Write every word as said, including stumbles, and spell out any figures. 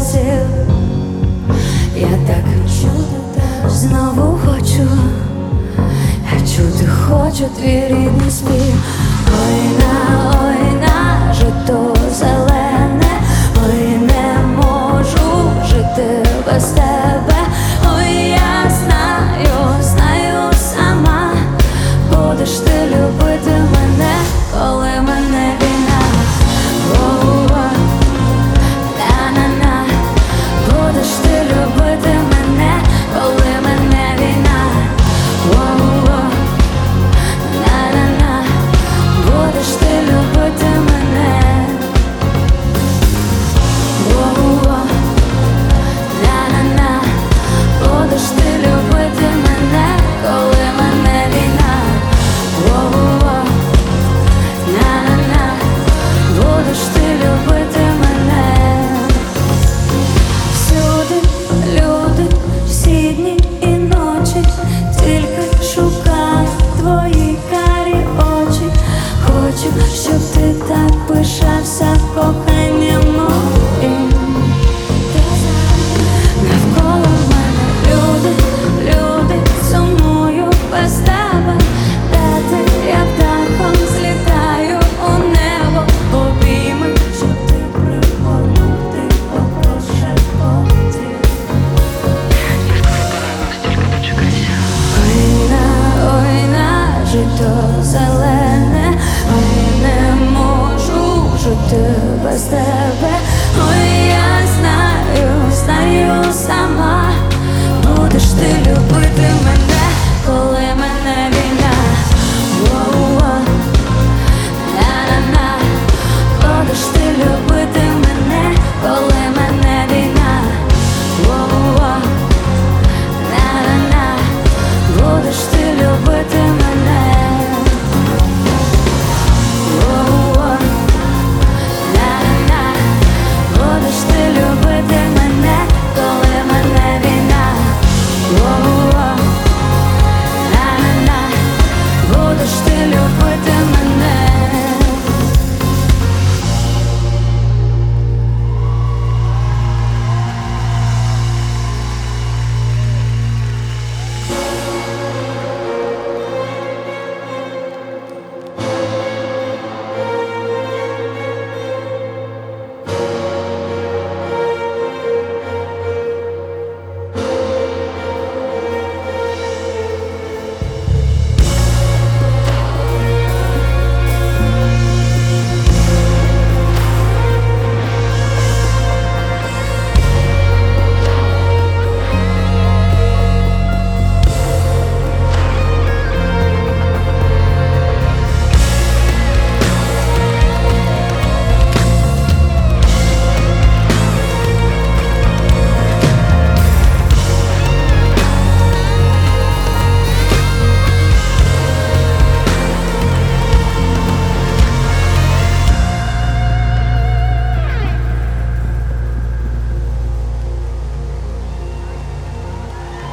разів. Я так знову хочу, чути хочу твій рідний спів. Ой на, ой на, жито зелене, ой не можу жити без тебе. Ой, я знаю, знаю сама, будеш ти любити мене, коли мене війна. О-о-о, на-на-на, будеш ти любити мене, коли мене війна. О-о-о, на-на-на, будеш ти любити мене. О-о-о, на-на-на, будеш ти любити мене, коли мене війна. О-о-о, на-на-на, будеш ти любити мене. Всюди люди, всі дні і ночі, тільки шукаю твої карі очі. Хочу, щоб ти так пишався коханням моїм. Навколо мене люди, люди, сумую без тебе. Де ти, я птахом злітаю у небо, обійми, щоб ти пригорнув, ти прошепотів. Ой на, ой на, жито за